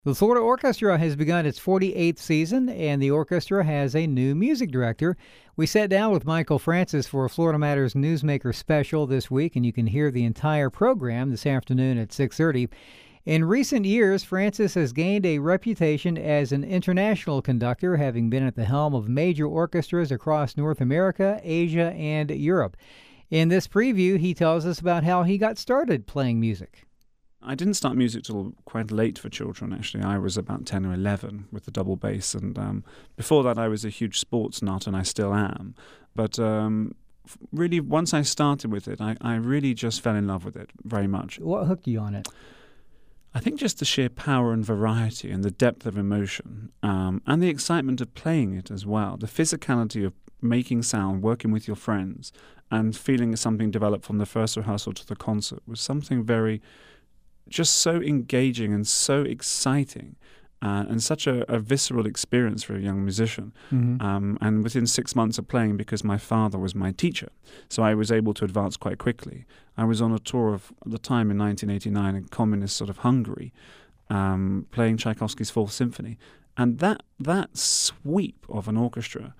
The Florida Orchestra has begun its 48th season, and the orchestra has a new music director. We sat down with Michael Francis for a Florida Matters Newsmaker special this week, and you can hear the entire program this afternoon at 6:30. In recent years, Francis has gained a reputation as an international conductor, having been at the helm of major orchestras across North America, Asia, and Europe. In this preview, he tells us about how he got started playing music. I didn't start music till quite late for children, actually. I was about 10 or 11 with the double bass. And before that, I was a huge sports nut, and I still am. But really, once I started with it, I really just fell in love with it very much. What hooked you on it? I think just the sheer power and variety and the depth of emotion and the excitement of playing it as well. The physicality of making sound, working with your friends, and feeling something develop from the first rehearsal to the concert was something very... just so engaging and so exciting and such a visceral experience for a young musician. Mm-hmm. And within 6 months of playing, because my father was my teacher, so I was able to advance quite quickly. I was on a tour at the time in 1989 in communist sort of Hungary, playing Tchaikovsky's Fourth Symphony. And that sweep of an orchestra,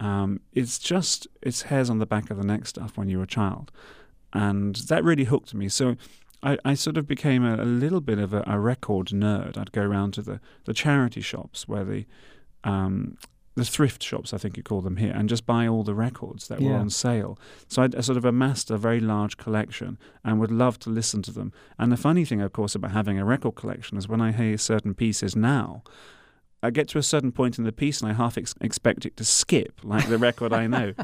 it's hairs on the back of the neck stuff when you're a child. And that really hooked me. So I sort of became a little bit of a record nerd. I'd go around to the charity shops where the thrift shops, I think you call them here, and just buy all the records that were on sale. So I sort of amassed a very large collection and would love to listen to them. And the funny thing, of course, about having a record collection is when I hear certain pieces now, I get to a certain point in the piece and I half expect it to skip, like the record I know.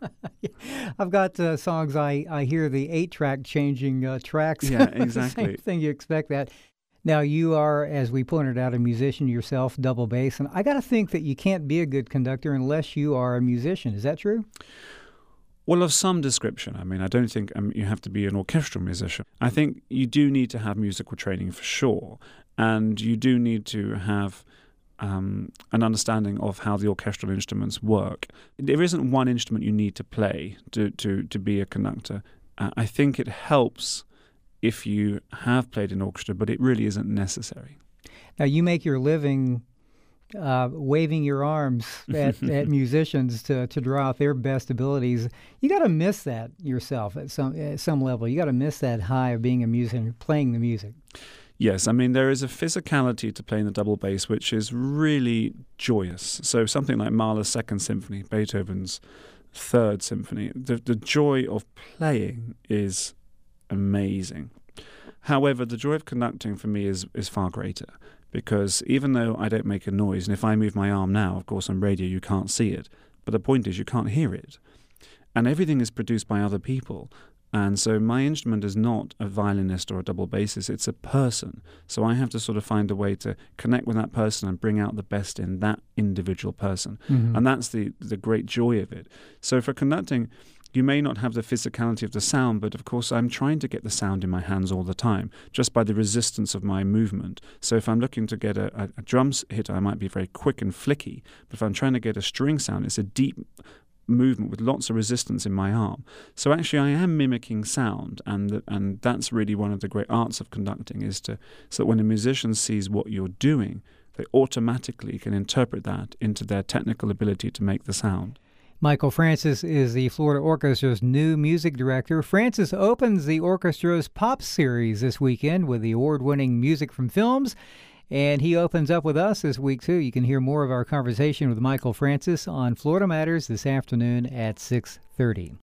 I've got songs I hear the 8-track changing tracks. Yeah, exactly. Same thing, you expect that. Now, you are, as we pointed out, a musician yourself, double bass, and I got to think that you can't be a good conductor unless you are a musician. Is that true? Well, of some description. I mean, I don't think you have to be an orchestral musician. I think you do need to have musical training for sure, and you do need to have an understanding of how the orchestral instruments work. There isn't one instrument you need to play to be a conductor. I think it helps if you have played an orchestra, but it really isn't necessary. Now, you make your living waving your arms at musicians to draw out their best abilities. You got to miss that yourself at some level. You got to miss that high of being a musician, playing the music. Yes, I mean, there is a physicality to playing the double bass which is really joyous. So something like Mahler's Second Symphony, Beethoven's Third Symphony, the joy of playing is amazing. However, the joy of conducting for me is far greater, because even though I don't make a noise, and if I move my arm now, of course on radio you can't see it, but the point is you can't hear it. And everything is produced by other people. And so my instrument is not a violinist or a double bassist, it's a person. So I have to sort of find a way to connect with that person and bring out the best in that individual person. Mm-hmm. And that's the great joy of it. So for conducting, you may not have the physicality of the sound, but of course I'm trying to get the sound in my hands all the time, just by the resistance of my movement. So if I'm looking to get a drums hit, I might be very quick and flicky. But if I'm trying to get a string sound, it's a deep movement with lots of resistance in my arm. So actually I am mimicking sound, and that's really one of the great arts of conducting, is so that when a musician sees what you're doing, they automatically can interpret that into their technical ability to make the sound. Michael Francis is the Florida Orchestra's new music director. Francis opens the orchestra's Pop Series this weekend with the award-winning music from films, and he opens up with us this week, too. You can hear more of our conversation with Michael Francis on Florida Matters this afternoon at 6:30.